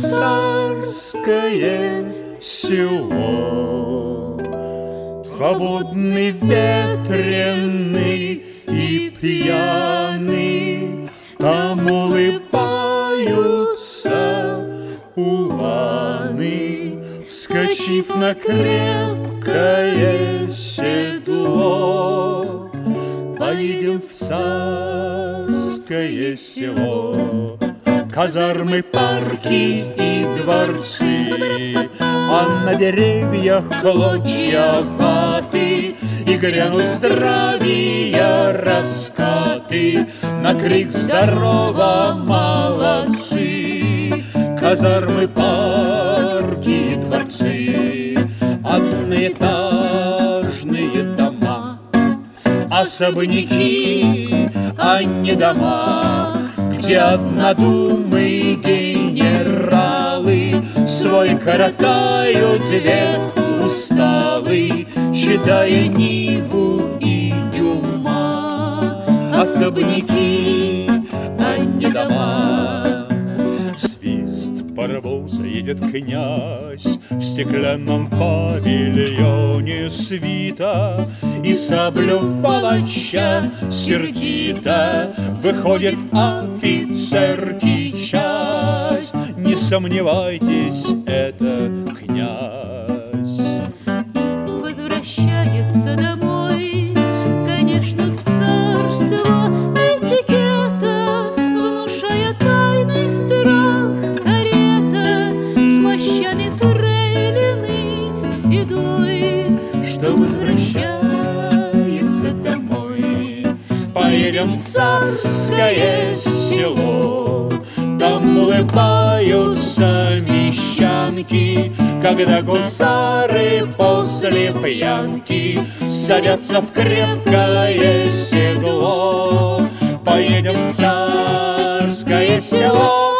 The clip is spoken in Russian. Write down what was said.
царское село. Свободный, ветреный и пьяный, там улыбаются уланы. Вскочив на крепкое седло, поедем в царское село. Казармы, парки и дворцы, а на деревьях клочья ваты, и грянут здравия раскаты на крик «Здорово, молодцы!». Казармы, парки и дворцы, одноэтажные дома, особняки, а не дома, где однодумы генералы свой коротают век усталый, читая Ниву и Дюма. Особняки, а не дома. Свист паровоза, едет князь в стеклянном павильоне свита, и саблю палача сердито выходит офицер-ки часть. Не сомневайтесь, это князь. Возвращается домой, конечно, в царство этикета, внушая тайный страх карета с мощами фрейлины седой, что возвращается домой. Поедем в царское село, там улыбаются мещанки, когда гусары после пьянки садятся в крепкое седло. Поедем в царское село.